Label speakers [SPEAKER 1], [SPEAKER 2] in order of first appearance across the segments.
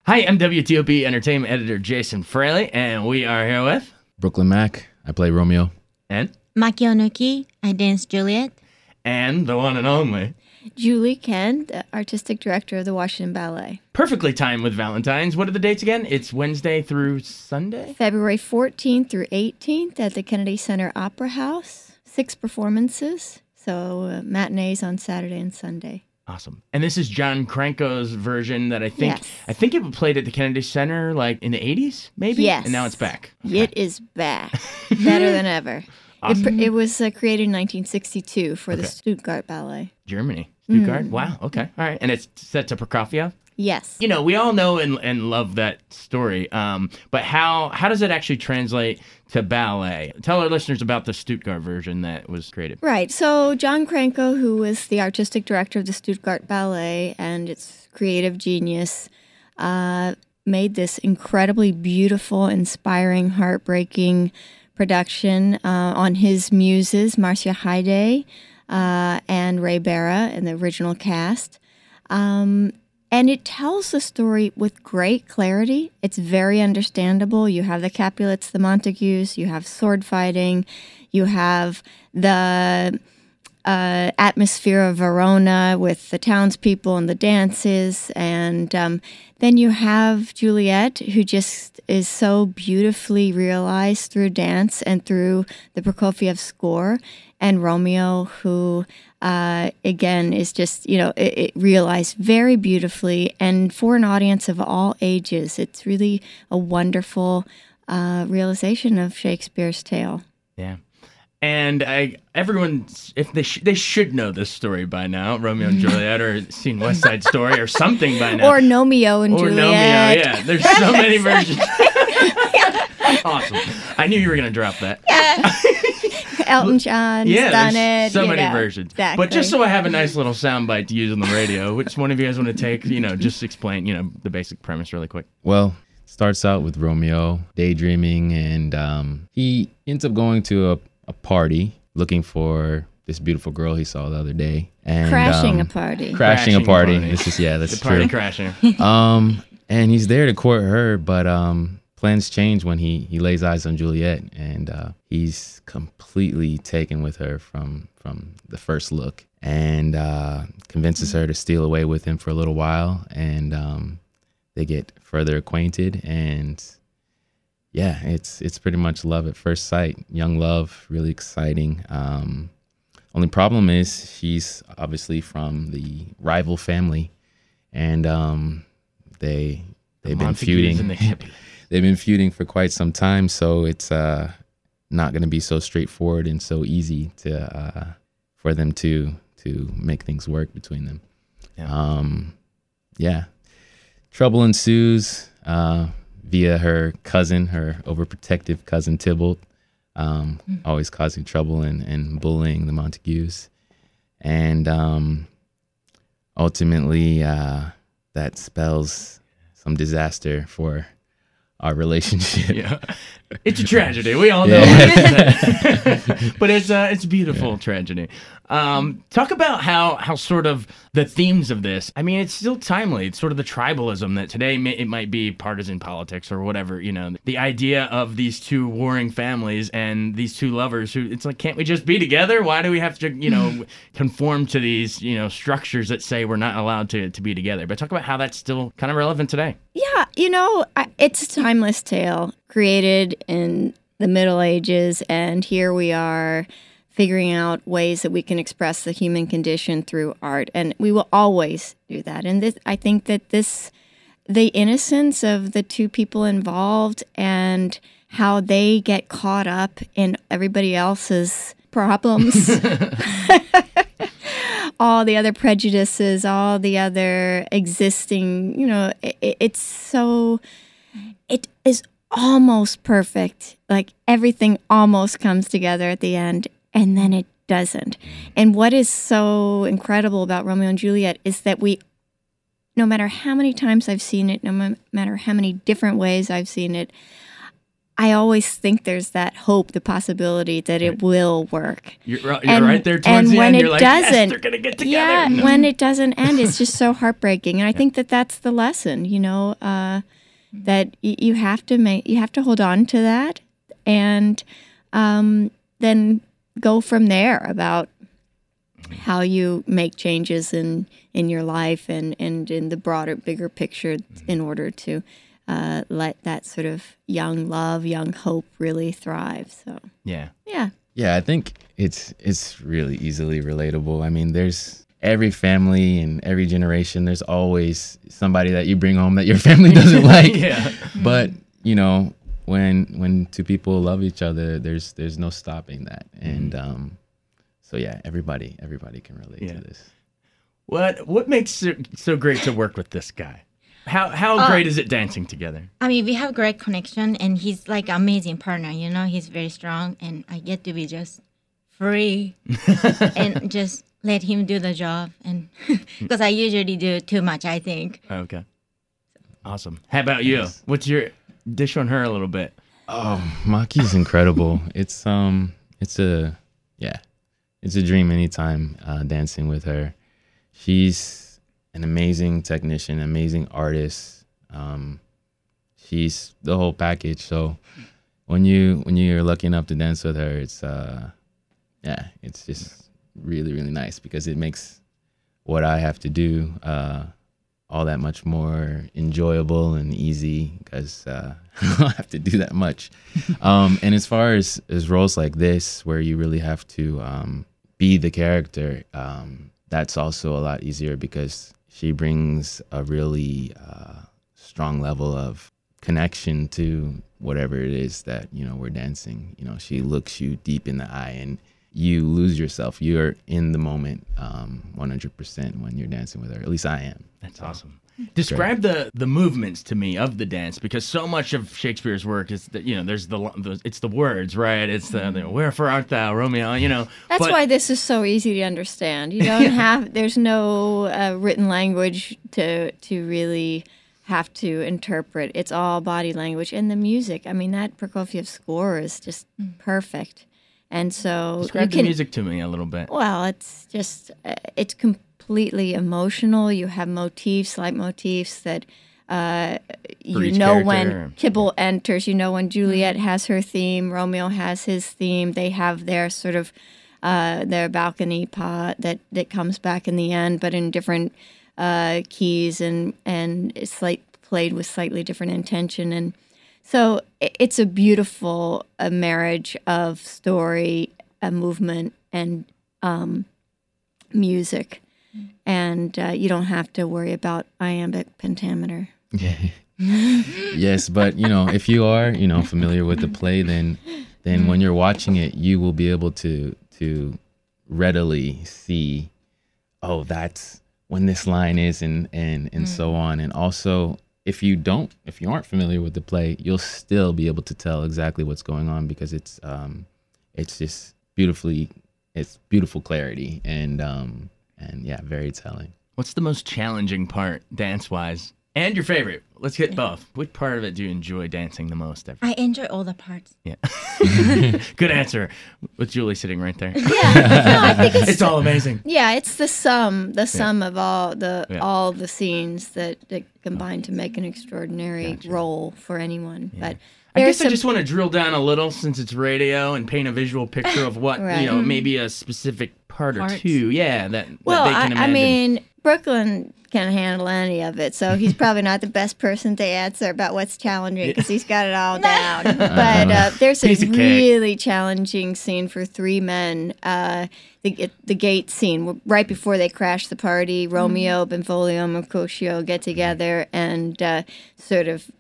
[SPEAKER 1] Hi, I'm WTOP Entertainment Editor Jason Fraley, and we are here with...
[SPEAKER 2] Brooklyn Mac. I play Romeo.
[SPEAKER 1] And...
[SPEAKER 3] Makio Nuki. I dance Juliet.
[SPEAKER 1] And the one and only...
[SPEAKER 4] Julie Ken, the Artistic Director of the Washington Ballet.
[SPEAKER 1] Perfectly timed with Valentine's. What are the dates again? It's Wednesday through Sunday?
[SPEAKER 4] February 14th through 18th at the Kennedy Center Opera House. 6 performances, so matinees on Saturday and Sunday.
[SPEAKER 1] Awesome. And this is John Cranko's version that I think
[SPEAKER 4] Yes.
[SPEAKER 1] it played at the Kennedy Center like in the 80s, maybe?
[SPEAKER 4] Yes.
[SPEAKER 1] And now it's back. Okay.
[SPEAKER 4] It is back. Better than ever.
[SPEAKER 1] Awesome.
[SPEAKER 4] It was created in 1962 for the
[SPEAKER 1] Okay.
[SPEAKER 4] Stuttgart Ballet.
[SPEAKER 1] Germany. Stuttgart? Wow. Okay. All right. And it's set to Prokofiev?
[SPEAKER 4] Yes.
[SPEAKER 1] You know, we all know and love that story, but how does it actually translate to ballet? Tell our listeners about the Stuttgart version that was created.
[SPEAKER 4] Right. So John Cranko, who was the artistic director of the Stuttgart Ballet and its creative genius, made this incredibly beautiful, inspiring, heartbreaking production on his muses, Marcia Haydé and Ray Barra and the original cast. And it tells the story with great clarity. It's very understandable. You have the Capulets, the Montagues, you have sword fighting, you have the atmosphere of Verona with the townspeople and the dances. And then you have Juliet, who just is so beautifully realized through dance and through the Prokofiev score, and Romeo, who again is just, it realized very beautifully, and for an audience of all ages. It's really a wonderful realization of Shakespeare's tale.
[SPEAKER 1] Yeah. And everyone, if they should know this story by now, Romeo and Juliet, or seen West Side Story or something by now.
[SPEAKER 4] Or Nomeo and Juliet.
[SPEAKER 1] Nomeo, yeah. There's so many versions. Awesome. I knew you were going to drop that.
[SPEAKER 4] Elton John's done
[SPEAKER 1] there's
[SPEAKER 4] it.
[SPEAKER 1] so many versions.
[SPEAKER 4] Exactly.
[SPEAKER 1] But just so I have a nice little soundbite to use on the radio, which one of you guys want to take, just explain, the basic premise really quick.
[SPEAKER 2] Well, it starts out with Romeo daydreaming, and he ends up going to a party looking for this beautiful girl he saw the other day. And,
[SPEAKER 4] Crashing a party.
[SPEAKER 2] Crashing a party.
[SPEAKER 1] party.
[SPEAKER 2] It's just, that's
[SPEAKER 1] The party
[SPEAKER 2] true.
[SPEAKER 1] crasher.
[SPEAKER 2] And he's there to court her, but plans change when he lays eyes on Juliet, and he's completely taken with her from the first look, and convinces her to steal away with him for a little while, and they get further acquainted, and yeah, it's pretty much love at first sight. Young love, really exciting. Only problem is she's obviously from the rival family, and they've been feuding. They've been feuding for quite some time, so it's not going to be so straightforward and so easy to for them to make things work between them.
[SPEAKER 1] Yeah.
[SPEAKER 2] Trouble ensues via her cousin, her overprotective cousin Tybalt, always causing trouble and bullying the Montagues, and ultimately that spells some disaster for our relationship.
[SPEAKER 1] Yeah, it's a tragedy. We all know it. But it's a beautiful tragedy. Talk about how sort of the themes of this. I mean, it's still timely. It's sort of the tribalism that today it might be partisan politics or whatever. The idea of these two warring families and these two lovers who, it's like, can't we just be together? Why do we have to conform to these structures that say we're not allowed to be together? But talk about how that's still kind of relevant today.
[SPEAKER 4] Yeah, it's a timeless tale created in the Middle Ages, and here we are figuring out ways that we can express the human condition through art, and we will always do that. And I think that the innocence of the two people involved and how they get caught up in everybody else's problems, all the other prejudices, all the other existing, it is almost perfect. Like everything almost comes together at the end, and then it doesn't. And what is so incredible about Romeo and Juliet is that no matter how many times I've seen it, no matter how many different ways I've seen it, I always think there's that hope, the possibility that it will work.
[SPEAKER 1] You're right there towards the end. You're like, yes, they're going to get together.
[SPEAKER 4] Yeah, when it doesn't end, it's just so heartbreaking. And I think that that's the lesson, that you have to hold on to that, and then go from there about how you make changes in your life and in the broader, bigger picture in order to let that sort of young love, young hope really thrive. So
[SPEAKER 1] yeah.
[SPEAKER 2] Yeah, I think it's really easily relatable. I mean, there's every family and every generation, there's always somebody that you bring home that your family doesn't like.
[SPEAKER 1] Yeah.
[SPEAKER 2] But, when two people love each other, there's no stopping that. And so yeah, everybody can relate to this.
[SPEAKER 1] What makes it so great to work with this guy? How great is it dancing together?
[SPEAKER 3] I mean, we have great connection, and he's like an amazing partner. He's very strong, and I get to be just free and just let him do the job. And because I usually do too much, I think.
[SPEAKER 1] Okay, awesome. How about you? What's your dish on her a little bit?
[SPEAKER 2] Oh, Maki's incredible. It's a dream anytime dancing with her. She's an amazing technician, amazing artist. She's the whole package. So when you're lucky enough to dance with her, it's just really, really nice because it makes what I have to do all that much more enjoyable and easy because I don't have to do that much. And as far as roles like this, where you really have to be the character, that's also a lot easier because she brings a really strong level of connection to whatever it is that, we're dancing. She looks you deep in the eye and you lose yourself. You're in the moment 100% when you're dancing with her. At least I am.
[SPEAKER 1] That's awesome. Describe the movements to me of the dance, because so much of Shakespeare's work is that there's it's the words, right? It's the wherefore art thou, Romeo?
[SPEAKER 4] That's why this is so easy to understand. You don't have there's no written language to really have to interpret. It's all body language and the music. I mean, that Prokofiev score is just perfect. And so
[SPEAKER 1] describe the music to me a little bit.
[SPEAKER 4] Well, it's just it's completely emotional. You have slight motifs that when Tybalt enters, when Juliet has her theme, Romeo has his theme. They have their sort of their balcony part that comes back in the end, but in different keys and it's played with slightly different intention. And so it's a beautiful marriage of story, movement, and music. And you don't have to worry about iambic pentameter.
[SPEAKER 2] Yes, but if you are familiar with the play, then when you're watching it, you will be able to readily see, oh, that's when this line is, and so on. And also, if you aren't familiar with the play, you'll still be able to tell exactly what's going on because it's just beautiful clarity and yeah, very telling.
[SPEAKER 1] What's the most challenging part dance-wise? And your favorite? Let's get both. Which part of it do you enjoy dancing the most?
[SPEAKER 3] I enjoy all the parts.
[SPEAKER 1] Yeah. Good answer. With Julie sitting right there.
[SPEAKER 4] Yeah. No, I think
[SPEAKER 1] it's all amazing.
[SPEAKER 4] Yeah, it's the sum of all the scenes that combine to make an extraordinary role for anyone.
[SPEAKER 1] Yeah. But I guess I just want to drill down a little, since it's radio, and paint a visual picture of what,
[SPEAKER 4] right.
[SPEAKER 1] Maybe a specific part or two. Yeah, that they can imagine.
[SPEAKER 4] I mean, Brooklyn can handle any of it, so he's probably not the best person to answer about what's challenging because he's got it all down. But there's a really challenging scene for three men. The gate scene, right before they crash the party, Romeo, Benvolio, and Mercutio get together and sort of,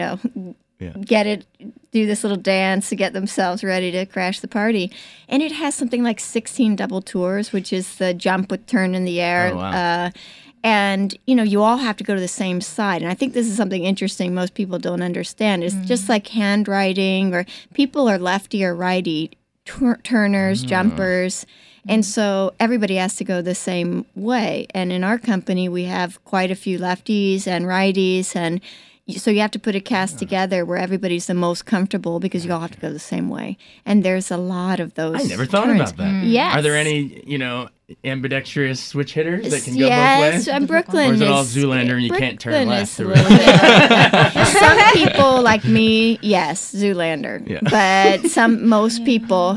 [SPEAKER 4] do this little dance to get themselves ready to crash the party. And it has something like 16 double tours, which is the jump with turn in the air.
[SPEAKER 1] Oh, wow.
[SPEAKER 4] And, you all have to go to the same side. And I think this is something interesting most people don't understand. It's just like handwriting, or people are lefty or righty, turners, jumpers. And so everybody has to go the same way. And in our company, we have quite a few lefties and righties. And, So you have to put a cast together where everybody's the most comfortable because you all have to go the same way. And there's a lot of those.
[SPEAKER 1] I never thought
[SPEAKER 4] turns.
[SPEAKER 1] about that.
[SPEAKER 4] Yes.
[SPEAKER 1] Are there any, ambidextrous switch hitters that can go both
[SPEAKER 4] Yes,
[SPEAKER 1] ways?
[SPEAKER 4] and Brooklyn
[SPEAKER 1] Or is it all
[SPEAKER 4] is-
[SPEAKER 1] Zoolander and you can't turn
[SPEAKER 4] Brooklyn
[SPEAKER 1] left
[SPEAKER 4] is
[SPEAKER 1] or
[SPEAKER 4] a
[SPEAKER 1] right?
[SPEAKER 4] little- Some people like me, yes, Zoolander.
[SPEAKER 1] Yeah.
[SPEAKER 4] But most people,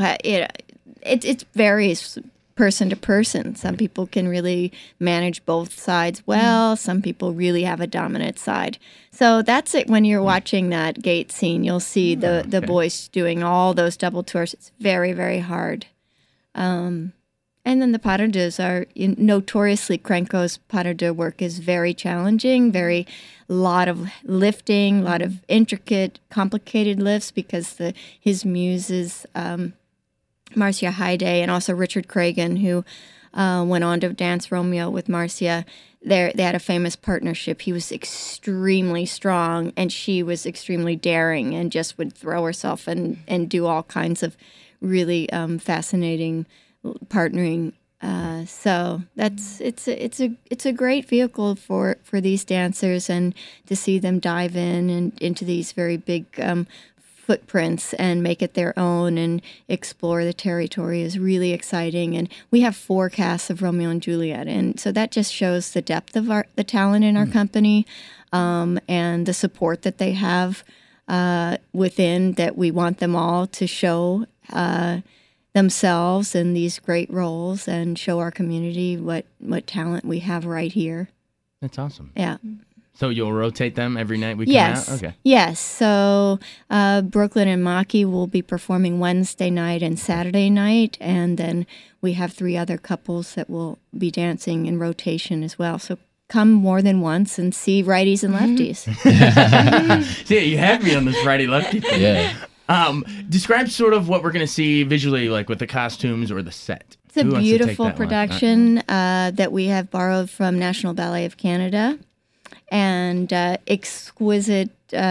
[SPEAKER 4] it varies person to person. Some people can really manage both sides well. Some people really have a dominant side. So that's it. When you're watching that gate scene, you'll see the boys doing all those double tours. It's very, very hard. And then the pas de deux are notoriously, Krenko's pas de deux work is very challenging, lot of lifting, a lot of intricate, complicated lifts because his muses, Marcia Hyde and also Richard Cragen, who went on to dance Romeo with Marcia. They had a famous partnership. He was extremely strong, and she was extremely daring, and just would throw herself and do all kinds of really fascinating partnering. So it's a great vehicle for these dancers, and to see them dive in and into these very big footprints and make it their own and explore the territory is really exciting. And we have 4 casts of Romeo and Juliet, and so that just shows the depth of the talent in our company, and the support that they have within, that we want them all to show themselves in these great roles and show our community what talent we have right here.
[SPEAKER 1] That's awesome.
[SPEAKER 4] Yeah.
[SPEAKER 1] So you'll rotate them every night we come
[SPEAKER 4] Yes.
[SPEAKER 1] out? Okay.
[SPEAKER 4] Yes. So Brooklyn and Maki will be performing Wednesday night and Saturday night, and then we have 3 other couples that will be dancing in rotation as well. So come more than once and see righties and lefties.
[SPEAKER 1] Yeah, you had me on this righty-lefty thing.
[SPEAKER 2] Yeah.
[SPEAKER 1] Describe sort of what we're going to see visually, like with the costumes or the set.
[SPEAKER 4] It's a
[SPEAKER 1] Who wants to take
[SPEAKER 4] beautiful
[SPEAKER 1] that one?
[SPEAKER 4] production that we have borrowed from National Ballet of Canada, and exquisite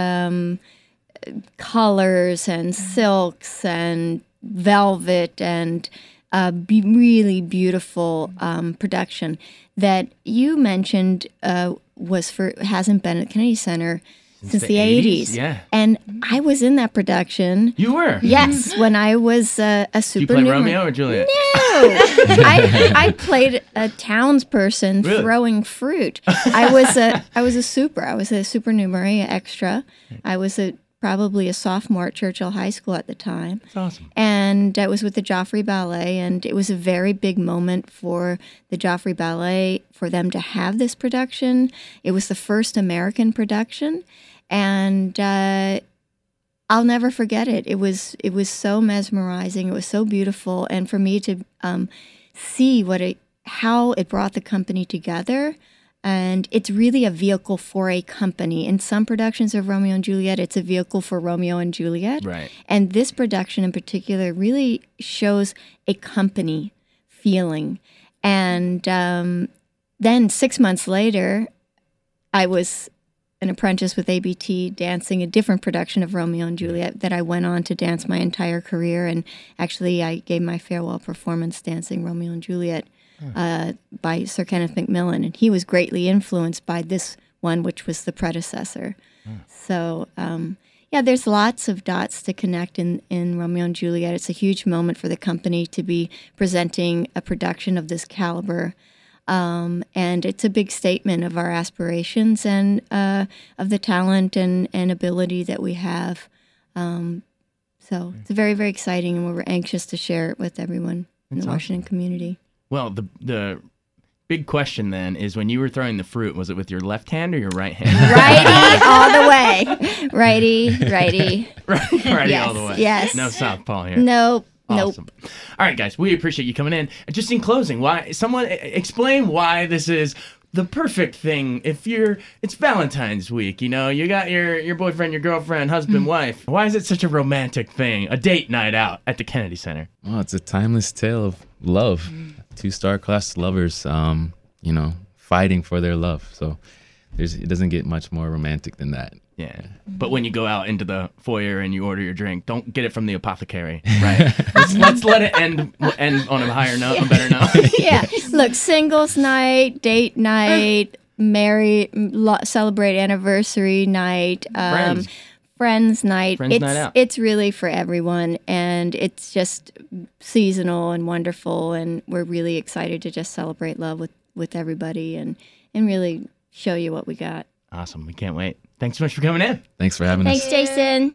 [SPEAKER 4] colors and silks and velvet and really beautiful production that you mentioned hasn't been at Kennedy Center since the 80s.
[SPEAKER 1] Yeah.
[SPEAKER 4] And I was in that production.
[SPEAKER 1] You were?
[SPEAKER 4] Yes, when I was a
[SPEAKER 1] Did you
[SPEAKER 4] super
[SPEAKER 1] play Romeo or Juliet?
[SPEAKER 4] No, I played a townsperson
[SPEAKER 1] Really?
[SPEAKER 4] throwing fruit. I was a supernumerary extra. I was probably a sophomore at Churchill High School at the time.
[SPEAKER 1] That's awesome.
[SPEAKER 4] And I was with the Joffrey Ballet, and it was a very big moment for the Joffrey Ballet for them to have this production. It was the first American production, and I'll never forget it. It was so mesmerizing. It was so beautiful, and for me to see how it brought the company together. And it's really a vehicle for a company. In some productions of Romeo and Juliet, it's a vehicle for Romeo and Juliet.
[SPEAKER 1] Right.
[SPEAKER 4] And this production in particular really shows a company feeling. And then 6 months later, I was an apprentice with ABT dancing a different production of Romeo and Juliet that I went on to dance my entire career. And actually, I gave my farewell performance dancing Romeo and Juliet by Sir Kenneth Macmillan, and he was greatly influenced by this one, which was the predecessor. So, there's lots of dots to connect in Romeo and Juliet. It's a huge moment for the company to be presenting a production of this caliber, and it's a big statement of our aspirations and of the talent and ability that we have. So it's very, very exciting, and we're anxious to share it with everyone in the Washington community.
[SPEAKER 1] Well, the big question then is, when you were throwing the fruit, was it with your left hand or your right hand?
[SPEAKER 4] Righty all the way. Righty.
[SPEAKER 1] Righty
[SPEAKER 4] Yes,
[SPEAKER 1] all the way.
[SPEAKER 4] yes.
[SPEAKER 1] No southpaw here.
[SPEAKER 4] Nope.
[SPEAKER 1] Awesome. All right, guys, we appreciate you coming in. Just in closing, explain why this is the perfect thing. It's Valentine's week, you got your boyfriend, your girlfriend, husband, wife. Why is it such a romantic thing? A date night out at the Kennedy Center.
[SPEAKER 2] Well, it's a timeless tale of love. 2 star-class lovers, fighting for their love. So it doesn't get much more romantic than that.
[SPEAKER 1] Yeah. But when you go out into the foyer and you order your drink, don't get it from the apothecary, right? let's let it end on a higher note, a better note.
[SPEAKER 4] Yeah. Look, singles night, date night, celebrate anniversary night,
[SPEAKER 1] Friends.
[SPEAKER 4] friends night.
[SPEAKER 1] Friends night out.
[SPEAKER 4] It's really for everyone, and it's just seasonal and wonderful. And we're really excited to just celebrate love with everybody and really show you what we got.
[SPEAKER 1] Awesome. We can't wait. Thanks so much for coming in.
[SPEAKER 2] Thanks for having us.
[SPEAKER 4] Thanks, Jason.